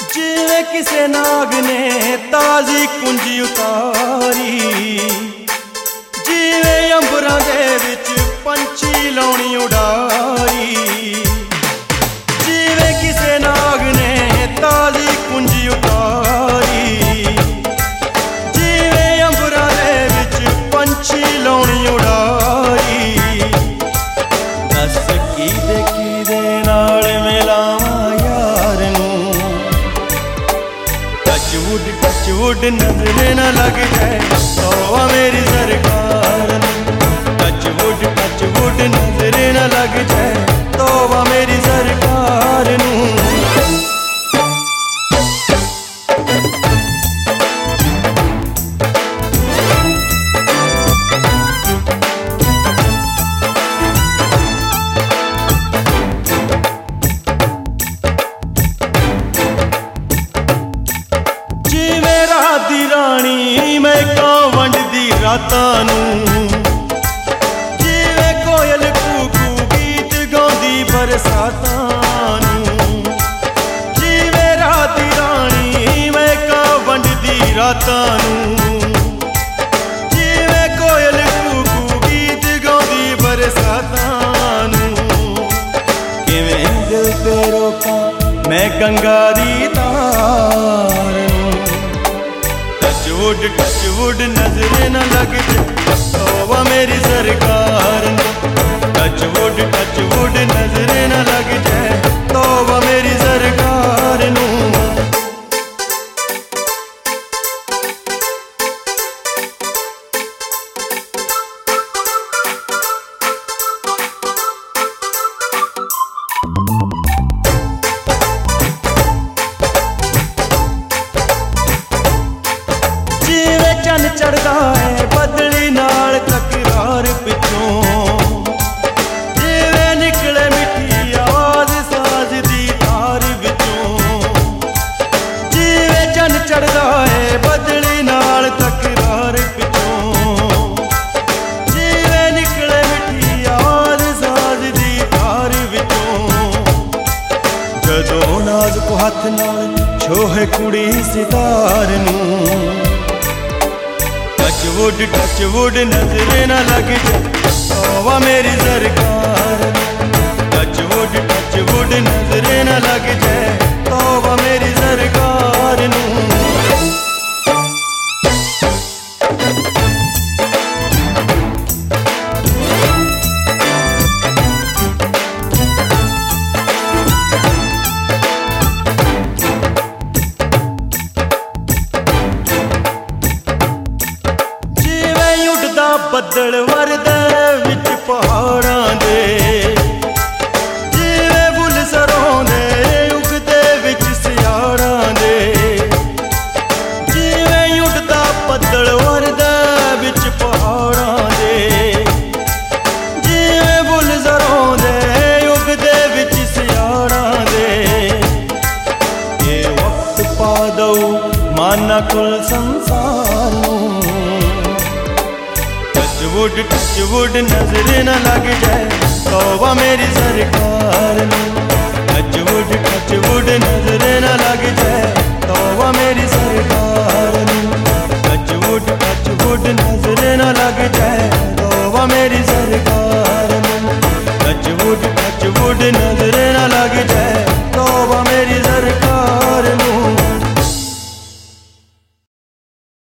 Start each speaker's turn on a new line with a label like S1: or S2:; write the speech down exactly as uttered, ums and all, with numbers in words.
S1: जिवें किसे नाग ने ताजी कुंजी उतारी, जिवें अंबरां दे विच पंछी लाउणी उडारी। जिवें किसे नाग ने ताजी कुंजी उतारी, जिवें अंबरां दे विच पंछी लाउणी उडारी। दस कीदे कीदे नाल मिलावां यार नूं, टचवुड टचवुड नजर न लग जाए तौबा मेरी सरकार नूं। टचवुड टचवुड नजर न लग जाए तौबा मेरी सरकार नूं। रानी मैं कां वंडदी रातां नूं, जिवें कोयल कूकू गीत गाउंदी बरसातां नूं। जिवें रात रानी मैं कां वंडदी रातां नूं, जिवें कोयल कूकू गीत गाउंदी बरसातां नूं। किवें दिल ते रोकां मैं गंगा दी धार नूं। टचवुड टचवुड नजर न लग जाए तौबा मेरी सरकार नूं। टचवुड टचवुड नजर न लग जाए तौबा मेरी सरकार नूं। चन चढ़दा है बदली नाल तकरार पिछों, जिवें निकले मिठी आवाज साज दी तार विचों। जिवें चन चढ़दा है बदली नाल तकरार पिछों, जिवें निकले मिठी आवाज साज दी तार विचों। जदों नाजुक हथ नाल छोहे कुड़ी सितार नूं। टचवुड टचवुड नजर न लग जाए तौबा मेरी सरकार नूं। टचवुड टचवुड नजर न लग जाए तौबा मेरी सरकार नूं। ਬੱਦਲ ਵਰਦੇ ਵਿੱਚ ਪਹਾੜਾਂ ਦੇ, ਜਿਵੇਂ ਫੁੱਲ ਸਰੋਂ ਦੇ ਉਗਦੇ ਵਿੱਚ ਸਿਆੜਾਂ ਦੇ। ਜਿਵੇਂ ਉੱਡਦਾ ਬੱਦਲ ਵਰਦੇ ਵਿੱਚ ਪਹਾੜਾਂ ਦੇ, ਜਿਵੇਂ ਫੁੱਲ ਸਰੋਂ ਦੇ ਉਗਦੇ ਵਿੱਚ ਸਿਆੜਾਂ ਦੇ। ਇਹ ਵਕਤ ਪਾ ਦਊ ਮਾਨਾ ਕੁਲ ਸੰਸਾਰ ਨੂੰ। टचवुड टचवुड नजर न लग जाए तौबा मेरी सरकार नूं। टचवुड टचवुड नजर न लग जाए तौबा मेरी सरकार नूं। टचवुड टचवुड नजर न लग जाए तौबा मेरी